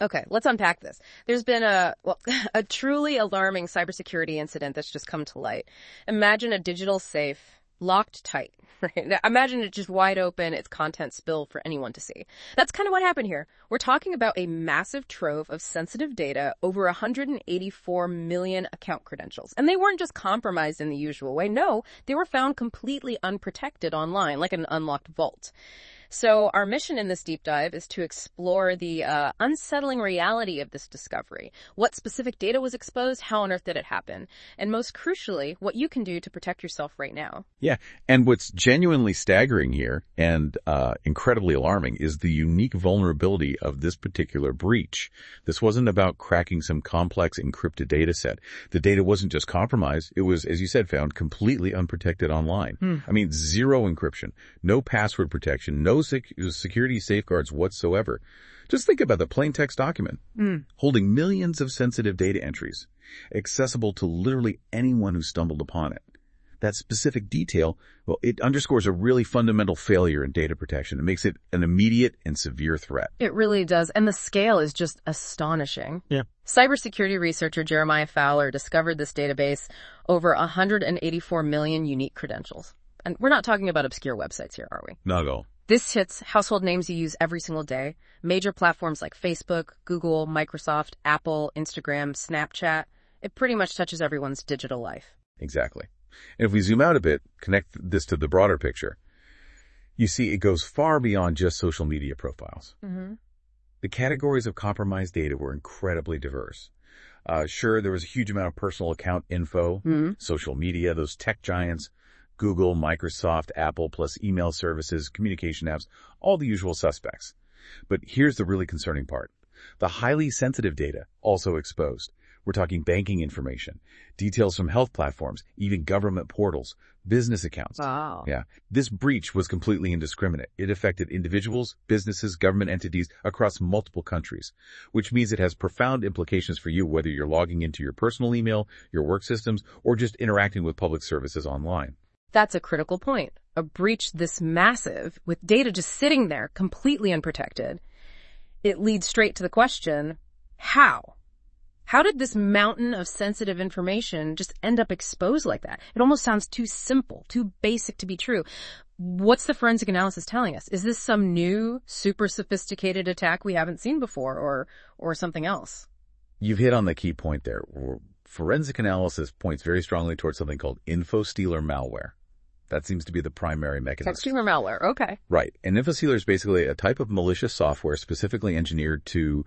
Okay, let's unpack this. There's been a truly alarming cybersecurity incident that's just come to light. Imagine a digital safe locked tight. Right? Now, imagine it just wide open, its contents spilled for anyone to see. That's kind of what happened here. We're talking about a massive trove of sensitive data, over 184 million account credentials. And they weren't just compromised in the usual way. No, they were found completely unprotected online, like an unlocked vault. So our mission in this deep dive is to explore the unsettling reality of this discovery. What specific data was exposed? How on earth did it happen? And most crucially, what you can do to protect yourself right now. Yeah. And what's genuinely staggering here and incredibly alarming is the unique vulnerability of this particular breach. This wasn't about cracking some complex encrypted data set. The data wasn't just compromised. It was, as you said, found completely unprotected online. I mean, zero encryption, no password protection, no security safeguards whatsoever. Just think about the plain text document holding millions of sensitive data entries, accessible to literally anyone who stumbled upon it. That specific detail, well, it underscores a really fundamental failure in data protection. It makes it an immediate and severe threat. It really does. And the scale is just astonishing. Yeah. Cybersecurity researcher Jeremiah Fowler discovered this database over 184 million unique credentials. And we're not talking about obscure websites here, are we? Not at all. This hits household names you use every single day. Major platforms like Facebook, Google, Microsoft, Apple, Instagram, Snapchat. It pretty much touches everyone's digital life. Exactly. And if we zoom out a bit, connect this to the broader picture, you see it goes far beyond just social media profiles. The categories of compromised data were incredibly diverse. Sure, there was a huge amount of personal account info, social media, those tech giants, Google, Microsoft, Apple, plus email services, communication apps, all the usual suspects. But here's the really concerning part. The highly sensitive data also exposed. We're talking banking information, details from health platforms, even government portals, business accounts. Wow. Yeah. This breach was completely indiscriminate. It affected individuals, businesses, government entities across multiple countries, which means it has profound implications for you, whether you're logging into your personal email, your work systems, or just interacting with public services online. That's a critical point. A breach this massive, with data just sitting there completely unprotected, it leads straight to the question, how? How did this mountain of sensitive information just end up exposed like that? It almost sounds too simple, too basic to be true. What's the forensic analysis telling us? Is this some new, super sophisticated attack we haven't seen before, or something else? You've hit on the key point there. Forensic analysis points very strongly towards something called infostealer malware. That seems to be the primary mechanism. Consumer malware, okay. Right. And infostealer is basically a type of malicious software specifically engineered to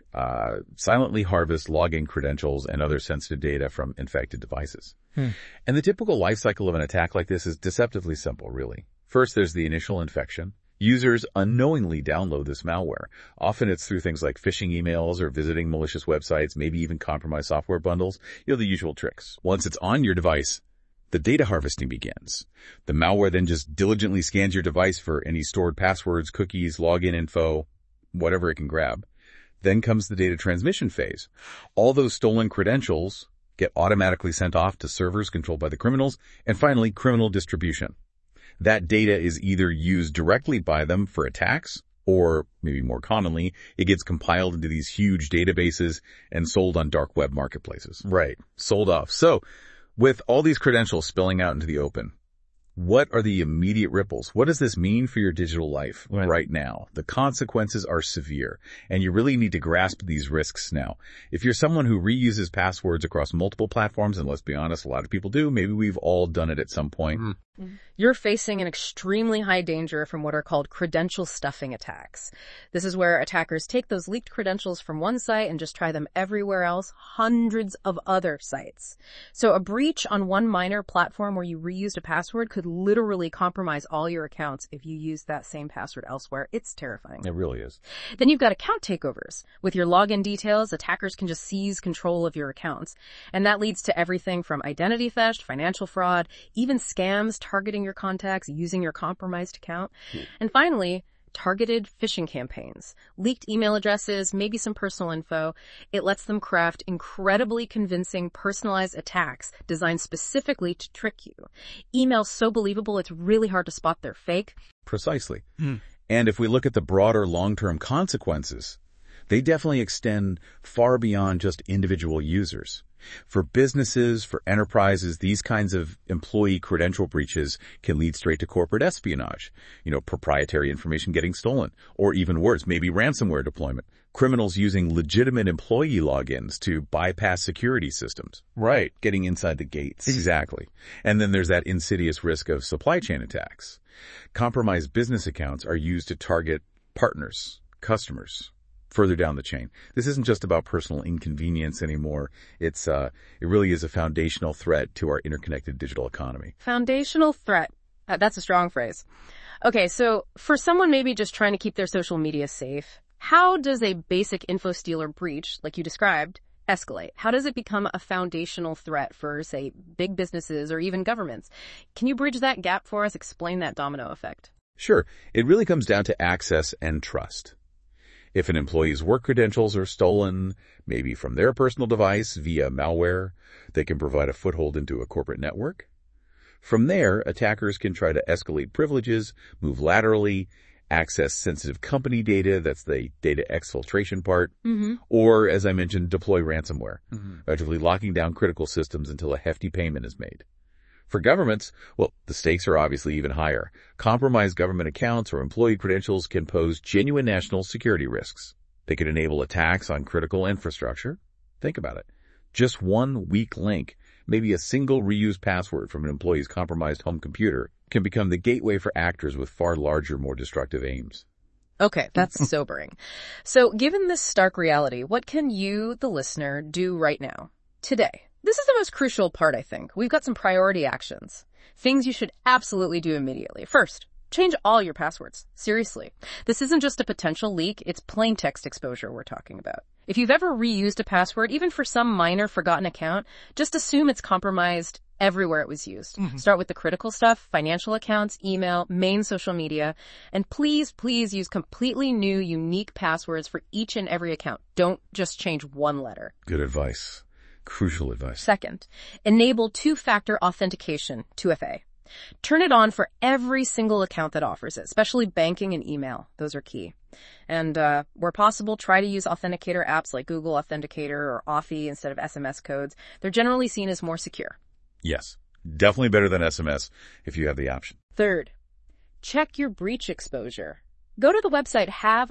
silently harvest login credentials and other sensitive data from infected devices. And the typical life cycle of an attack like this is deceptively simple, really. First, there's the initial infection. Users unknowingly download this malware. Often it's through things like phishing emails or visiting malicious websites, maybe even compromised software bundles, the usual tricks. Once it's on your device, the data harvesting begins. The malware then just diligently scans your device for any stored passwords, cookies, login info, whatever it can grab. Then comes the data transmission phase. All those stolen credentials get automatically sent off to servers controlled by the criminals, and finally, criminal distribution. That data is either used directly by them for attacks, or maybe more commonly, it gets compiled into these huge databases and sold on dark web marketplaces. Right. Sold off. So, with all these credentials spilling out into the open, what are the immediate ripples? What does this mean for your digital life right now? The consequences are severe, and you really need to grasp these risks now. If you're someone who reuses passwords across multiple platforms, and let's be honest, a lot of people do, maybe we've all done it at some point. You're facing an extremely high danger from what are called credential stuffing attacks. This is where attackers take those leaked credentials from one site and just try them everywhere else, hundreds of other sites. So a breach on one minor platform where you reused a password could literally compromise all your accounts if you use that same password elsewhere. It's terrifying. It really is. Then you've got account takeovers. With your login details, attackers can just seize control of your accounts. And that leads to everything from identity theft, financial fraud, even scams targeting your contacts using your compromised account. And finally, targeted phishing campaigns, leaked email addresses, maybe some personal info. It lets them craft incredibly convincing personalized attacks designed specifically to trick you. Emails so believable it's really hard to spot they're fake. Precisely. And if we look at the broader long-term consequences, They definitely extend far beyond just individual users. For businesses, for enterprises, these kinds of employee credential breaches can lead straight to corporate espionage, proprietary information getting stolen, or even worse, maybe ransomware deployment. Criminals using legitimate employee logins to bypass security systems. Right, getting inside the gates. Exactly. And then there's that insidious risk of supply chain attacks. Compromised business accounts are used to target partners, customers, further down the chain. This isn't just about personal inconvenience anymore. It really is a foundational threat to our interconnected digital economy. Foundational threat. That's a strong phrase. Okay, so for someone maybe just trying to keep their social media safe, how does a basic info stealer breach, like you described, escalate? How does it become a foundational threat for, say, big businesses or even governments? Can you bridge that gap for us? Explain that domino effect. Sure. It really comes down to access and trust. If an employee's work credentials are stolen, maybe from their personal device via malware, they can provide a foothold into a corporate network. From there, attackers can try to escalate privileges, move laterally, access sensitive company data, that's the data exfiltration part, or, as I mentioned, deploy ransomware, effectively locking down critical systems until a hefty payment is made. For governments, well, the stakes are obviously even higher. Compromised government accounts or employee credentials can pose genuine national security risks. They could enable attacks on critical infrastructure. Think about it. Just one weak link, maybe a single reused password from an employee's compromised home computer, can become the gateway for actors with far larger, more destructive aims. Okay, that's sobering. So given this stark reality, what can you, the listener, do right now, today? This is the most crucial part, I think. We've got some priority actions. Things you should absolutely do immediately. First, change all your passwords. Seriously. This isn't just a potential leak, it's plain text exposure we're talking about. If you've ever reused a password, even for some minor forgotten account, just assume it's compromised everywhere it was used. Start with the critical stuff, financial accounts, email, main social media, and please use completely new, unique passwords for each and every account. Don't just change one letter. Good advice. Crucial advice. Second, enable two-factor authentication, 2FA. Turn it on for every single account that offers it, especially banking and email. Those are key. And where possible, try to use authenticator apps like Google Authenticator or Authy instead of SMS codes. They're generally seen as more secure. Yes, definitely better than SMS if you have the option. Third, check your breach exposure. Go to the website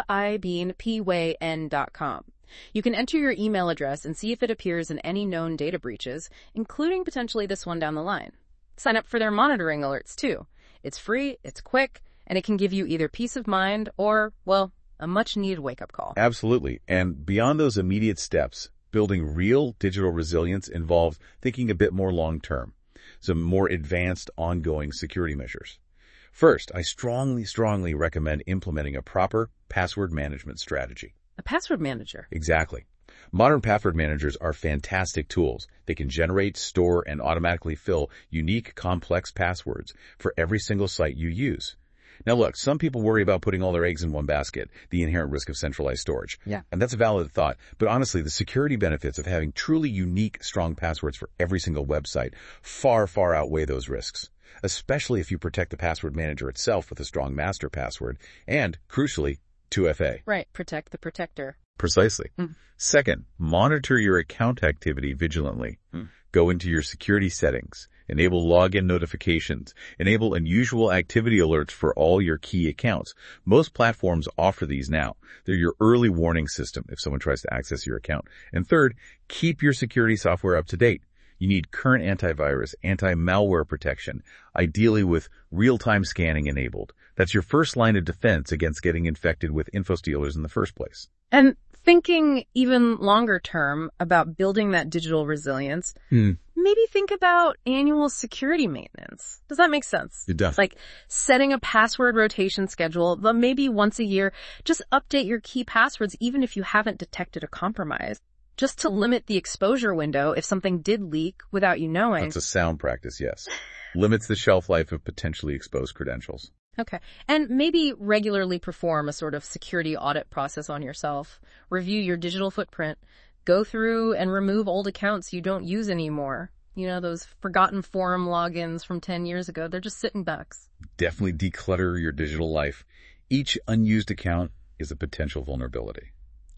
haveibeenpyn.com. You can enter your email address and see if it appears in any known data breaches, including potentially this one down the line. Sign up for their monitoring alerts, too. It's free, it's quick, and it can give you either peace of mind or, well, a much-needed wake-up call. Absolutely. And beyond those immediate steps, building real digital resilience involves thinking a bit more long-term, some more advanced ongoing security measures. First, I strongly recommend implementing a proper password management strategy. A password manager? Exactly. Modern password managers are fantastic tools. They can generate, store, and automatically fill unique, complex passwords for every single site you use. Now look, some people worry about putting all their eggs in one basket, the inherent risk of centralized storage. Yeah. And that's a valid thought. But honestly, the security benefits of having truly unique, strong passwords for every single website far outweigh those risks, especially if you protect the password manager itself with a strong master password and, crucially, 2FA. Right, protect the protector. Precisely. Second, monitor your account activity vigilantly. Go into your security settings, enable login notifications, enable unusual activity alerts for all your key accounts. Most platforms offer these now. They're your early warning system if someone tries to access your account. And third, keep your security software up to date. You need current antivirus, anti-malware protection, ideally with real-time scanning enabled. That's your first line of defense against getting infected with info stealers in the first place. And thinking even longer term about building that digital resilience, maybe think about annual security maintenance. Does that make sense? It does. Like setting a password rotation schedule, but maybe once a year, just update your key passwords even if you haven't detected a compromise, just to limit the exposure window if something did leak without you knowing. That's a sound practice, yes. Limits the shelf life of potentially exposed credentials. Okay. And maybe regularly perform a sort of security audit process on yourself. Review your digital footprint. Go through and remove old accounts you don't use anymore. You know, those forgotten forum logins from 10 years ago. They're just sitting ducks. Definitely declutter your digital life. Each unused account is a potential vulnerability.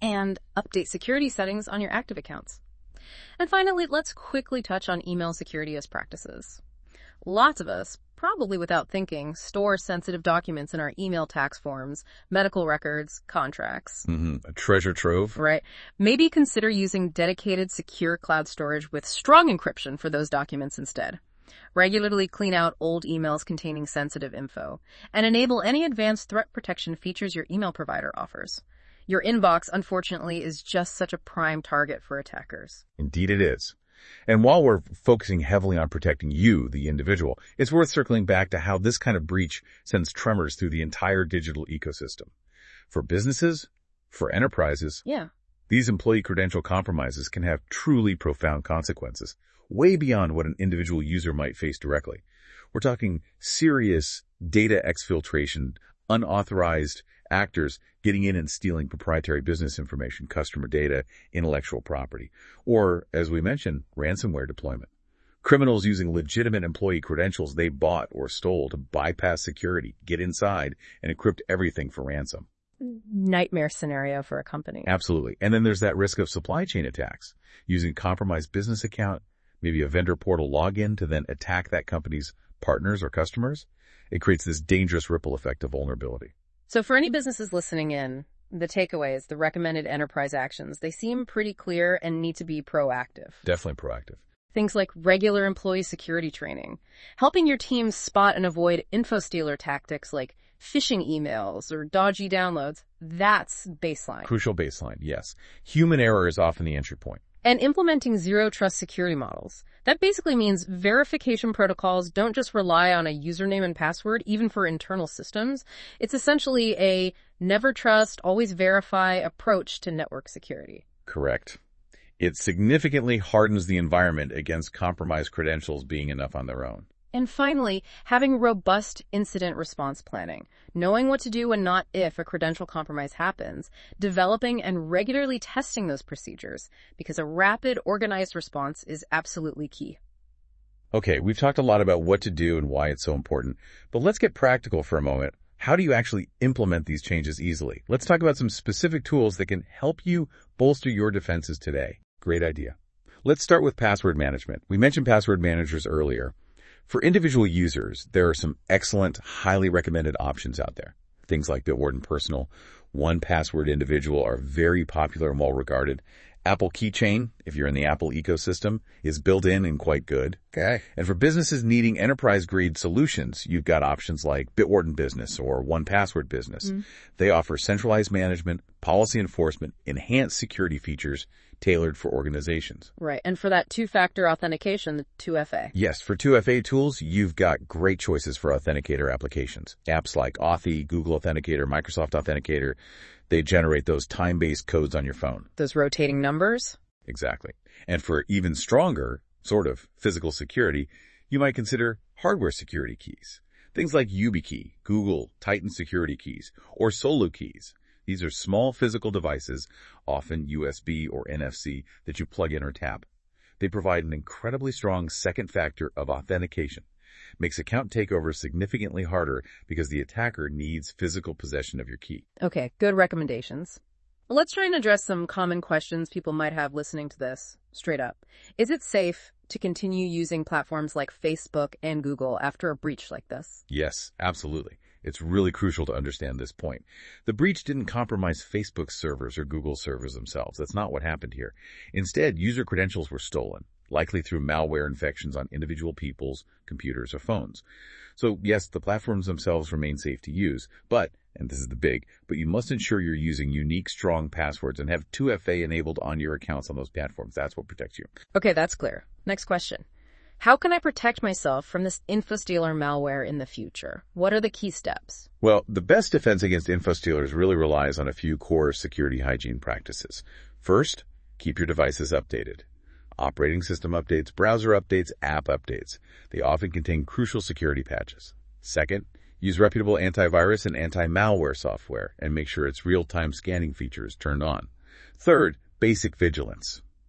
and update security settings on your active accounts. And finally, let's quickly touch on email security as practices. Lots of us, probably without thinking, store sensitive documents in our email tax forms, medical records, contracts. A treasure trove. Right. Maybe consider using dedicated secure cloud storage with strong encryption for those documents instead. Regularly clean out old emails containing sensitive info, and enable any advanced threat protection features your email provider offers. Your inbox, unfortunately, is just such a prime target for attackers. Indeed it is. And while we're focusing heavily on protecting you, the individual, it's worth circling back to how this kind of breach sends tremors through the entire digital ecosystem. For businesses, for enterprises, these employee credential compromises can have truly profound consequences, way beyond what an individual user might face directly. We're talking serious data exfiltration, unauthorized actors getting in and stealing proprietary business information, customer data, intellectual property, or, as we mentioned, ransomware deployment. Criminals using legitimate employee credentials they bought or stole to bypass security, get inside, and encrypt everything for ransom. Nightmare scenario for a company. Absolutely. And then there's that risk of supply chain attacks, using a compromised business account, maybe a vendor portal login to then attack that company's partners or customers. It creates this dangerous ripple effect of vulnerability. So for any businesses listening in, the takeaways, the recommended enterprise actions, they seem pretty clear and need to be proactive. Definitely proactive. Things like regular employee security training, helping your team spot and avoid info stealer tactics like phishing emails or dodgy downloads, that's baseline. Crucial baseline, yes. Human error is often the entry point. And implementing zero-trust security models. That basically means verification protocols don't just rely on a username and password, even for internal systems. It's essentially a never trust, always verify approach to network security. Correct. It significantly hardens the environment against compromised credentials being enough on their own. And finally, having robust incident response planning, knowing what to do and not if a credential compromise happens, developing and regularly testing those procedures, because a rapid, organized response is absolutely key. Okay, we've talked a lot about what to do and why it's so important, but let's get practical for a moment. How do you actually implement these changes easily? Let's talk about some specific tools that can help you bolster your defenses today. Great idea. Let's start with password management. We mentioned password managers earlier. For individual users, there are some excellent, highly recommended options out there. Things like Bitwarden Personal, 1Password Individual are very popular and well regarded. Apple Keychain, if you're in the Apple ecosystem, is built in and quite good. Okay. And for businesses needing enterprise-grade solutions, you've got options like Bitwarden Business or 1Password Business. They offer centralized management, policy enforcement, enhanced security features tailored for organizations. Right. And for that two-factor authentication, the 2FA. Yes, for 2FA tools, you've got great choices for authenticator applications. Apps like Authy, Google Authenticator, Microsoft Authenticator, they generate those time-based codes on your phone. Those rotating numbers? Exactly. And for even stronger, sort of, physical security, you might consider hardware security keys. Things like YubiKey, Google Titan security keys, or Solo keys. These are small physical devices, often USB or NFC, that you plug in or tap. They provide an incredibly strong second factor of authentication. Makes account takeover significantly harder because the attacker needs physical possession of your key. Okay, good recommendations. Let's try and address some common questions people might have listening to this straight up. Is it safe to continue using platforms like Facebook and Google after a breach like this? Yes, absolutely. It's really crucial to understand this point. The breach didn't compromise Facebook's servers or Google's servers themselves. That's not what happened here. Instead, user credentials were stolen, likely through malware infections on individual people's computers or phones. So yes, the platforms themselves remain safe to use, but, and this is the big, but you must ensure you're using unique, strong passwords and have 2FA enabled on your accounts on those platforms. That's what protects you. Okay, that's clear. Next question. How can I protect myself from this infostealer malware in the future? What are the key steps? Well, the best defense against infostealers really relies on a few core security hygiene practices. First, keep your devices updated. Operating system updates, browser updates, app updates. They often contain crucial security patches. Second, use reputable antivirus and anti-malware software and make sure its real-time scanning feature is turned on. Third, basic vigilance.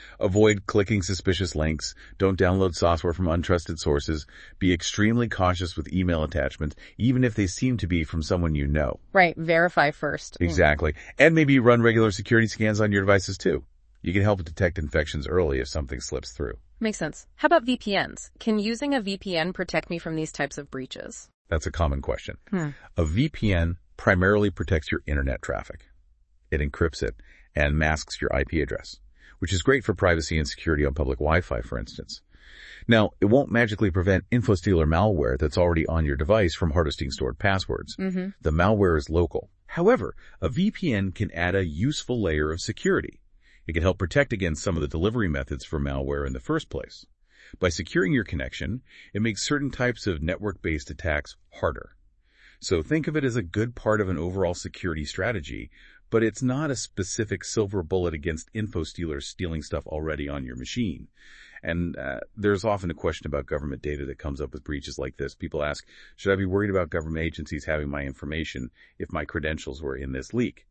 Avoid clicking suspicious links. Don't download software from untrusted sources. Be extremely cautious with email attachments, even if they seem to be from someone you know. Right. Verify first. Exactly. And maybe run regular security scans on your devices too. You can help detect infections early if something slips through. Makes sense. How about VPNs? Can using a VPN protect me from these types of breaches? That's a common question. A VPN primarily protects your internet traffic. It encrypts it and masks your IP address, which is great for privacy and security on public Wi-Fi, for instance. Now, it won't magically prevent InfoStealer malware that's already on your device from harvesting stored passwords. The malware is local. However, a VPN can add a useful layer of security. It can help protect against some of the delivery methods for malware in the first place. By securing your connection, it makes certain types of network-based attacks harder. So think of it as a good part of an overall security strategy, but it's not a specific silver bullet against InfoStealers stealing stuff already on your machine. And there's often a question about government data that comes up with breaches like this. People ask, should I be worried about government agencies having my information if my credentials were in this leak?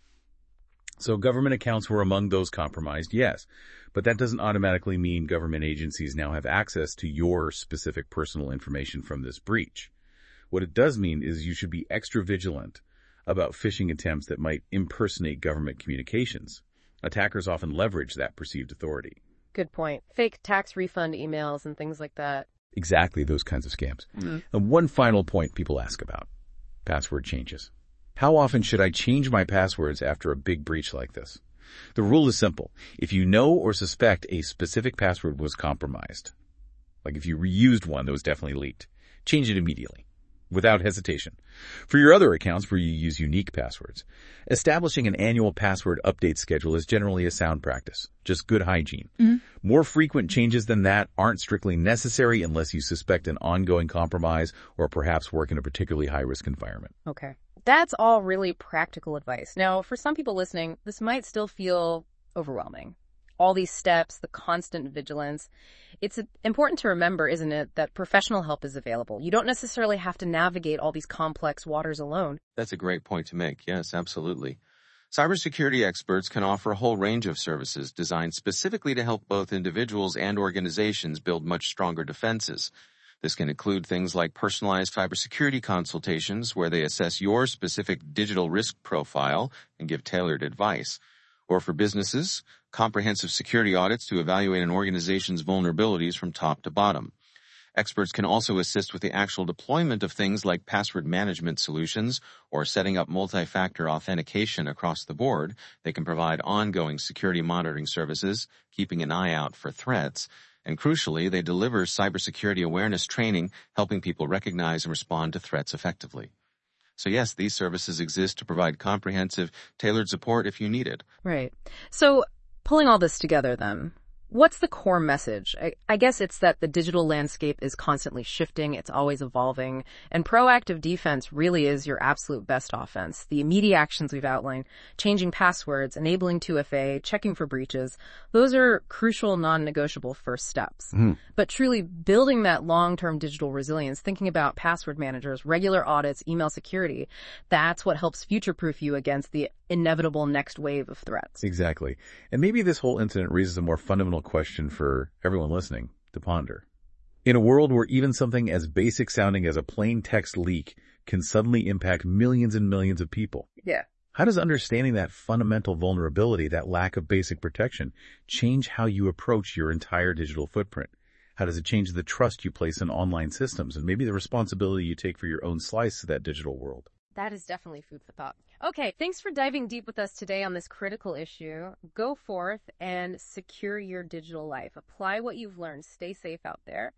So government accounts were among those compromised, yes, but that doesn't automatically mean government agencies now have access to your specific personal information from this breach. What it does mean is you should be extra vigilant about phishing attempts that might impersonate government communications. Attackers often leverage that perceived authority. Good point. Fake tax refund emails and things like that. Exactly, those kinds of scams. And one final point people ask about: password changes. How often should I change my passwords after a big breach like this? The rule is simple. If you know or suspect a specific password was compromised, like if you reused one that was definitely leaked, change it immediately, without hesitation. For your other accounts where you use unique passwords, establishing an annual password update schedule is generally a sound practice, just good hygiene. More frequent changes than that aren't strictly necessary unless you suspect an ongoing compromise or perhaps work in a particularly high-risk environment. Okay. That's all really practical advice. Now, for some people listening, this might still feel overwhelming. All these steps, the constant vigilance. It's important to remember, isn't it, that professional help is available. You don't necessarily have to navigate all these complex waters alone. That's a great point to make. Yes, absolutely. Cybersecurity experts can offer a whole range of services designed specifically to help both individuals and organizations build much stronger defenses. This can include things like personalized cybersecurity consultations where they assess your specific digital risk profile and give tailored advice. Or for businesses, comprehensive security audits to evaluate an organization's vulnerabilities from top to bottom. Experts can also assist with the actual deployment of things like password management solutions or setting up multi-factor authentication across the board. They can provide ongoing security monitoring services, keeping an eye out for threats. And crucially, they deliver cybersecurity awareness training, helping people recognize and respond to threats effectively. So yes, these services exist to provide comprehensive, tailored support if you need it. Right. So pulling all this together then, what's the core message? I guess it's that the digital landscape is constantly shifting, it's always evolving, and proactive defense really is your absolute best offense. The immediate actions we've outlined, changing passwords, enabling 2FA, checking for breaches, those are crucial, non-negotiable first steps. But truly building that long-term digital resilience, thinking about password managers, regular audits, email security, that's what helps future-proof you against the inevitable next wave of threats. Exactly. And maybe this whole incident raises a more fundamental question for everyone listening to ponder. In a world where even something as basic sounding as a plain text leak can suddenly impact millions and millions of people. Yeah. How does understanding that fundamental vulnerability, that lack of basic protection, change how you approach your entire digital footprint? How does it change the trust you place in online systems and maybe the responsibility you take for your own slice of that digital world? That is definitely food for thought. Okay, thanks for diving deep with us today on this critical issue. Go forth and secure your digital life. Apply what you've learned. Stay safe out there.